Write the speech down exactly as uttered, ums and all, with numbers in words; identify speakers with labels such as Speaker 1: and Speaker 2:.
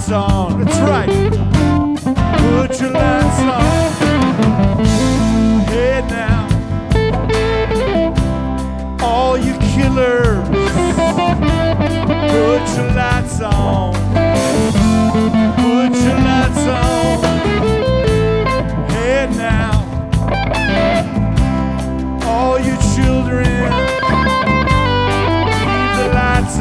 Speaker 1: lights on. That's right. Put your lights on. Hey now, all you killers, put your lights on. Put your lights on. Hey now.